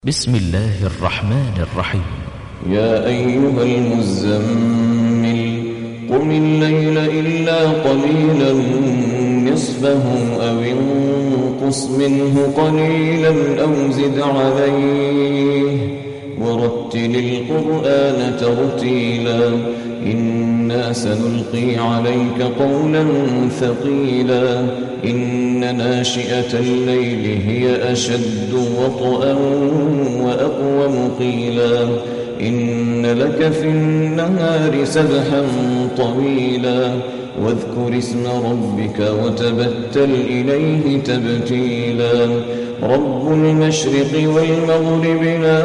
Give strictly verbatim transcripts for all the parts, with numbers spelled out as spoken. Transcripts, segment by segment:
بسم الله الرحمن الرحيم. يا أيها المزمل قم الليل إلا قليلا نصفه أو انقص منه قليلا أو زد عليه ورتل القرآن ترتيلا إنا سنلقي عليك قولا ثقيلا إن ناشئة الليل هي أشد وطئا وأقوم قيلا إن لك في النهار سبحا طويلا واذكر اسم ربك وتبتل إليه تبتيلا رب المشرق والمغرب لا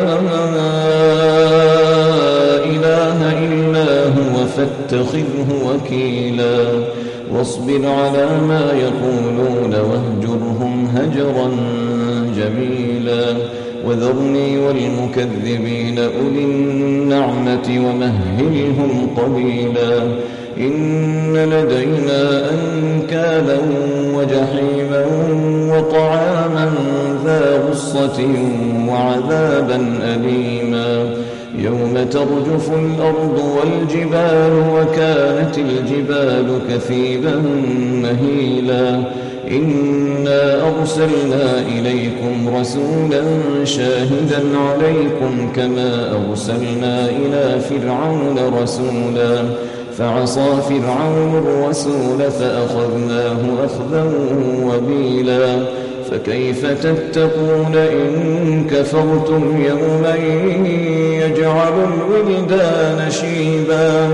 إله إلا هو فاتخذه وكيلا واصبر على ما يقولون واهجرهم هجرا جميلا وذرني والمكذبين أولي النعمة ومهلهم قليلا إن لدينا أنكالا وجحيما وطعاما ذا غصة وعذابا أليما يوم ترجف الأرض والجبال وكانت الجبال كثيبا مهيلا إنا أرسلنا إليكم رسولا شاهدا عليكم كما أرسلنا إلى فرعون رسولا فعصى فرعون الرسول فأخذناه أخذا وبيلا فكيف تتقون إن كفرتم يوما يجعل الولدان شيبا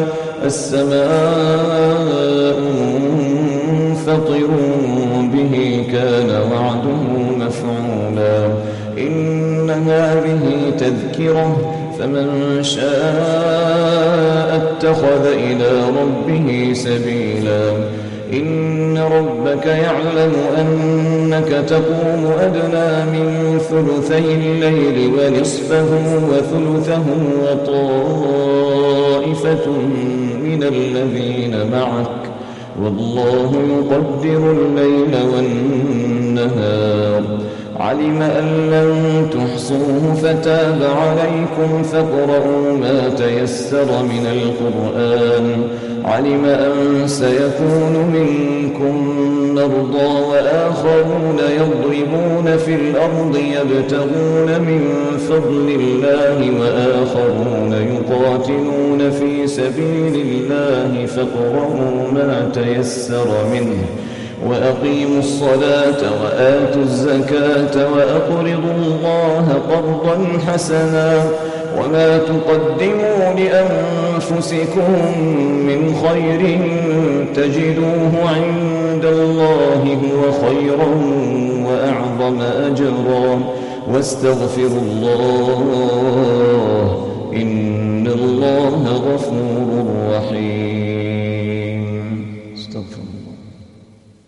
السماء منفطر به كان وعده مفعولا إن هذه تذكرة فمن شاء اتخذ إلى ربه سبيلا إن ربك يعلم أنك تقوم أدنى من ثلثي الليل ونصفه وثلثه وطائفة من الذين معك والله يقدر الليل والنهار علم أن لن تحصوه فتاب عليكم فاقرؤوا ما تيسر من القرآن علم أن سيكون منكم مرضى وآخرون يضربون في الأرض يبتغون من فضل الله وآخرون يقاتلون في سبيل الله فاقرؤوا ما تيسر منه وأقيموا الصلاة وآتوا الزكاة وأقرضوا الله قرضا حسنا وما تقدموا لأنفسكم من خير تجدوه عند الله هو خيرا وأعظم أجرا واستغفروا الله إن الله غفور رحيم.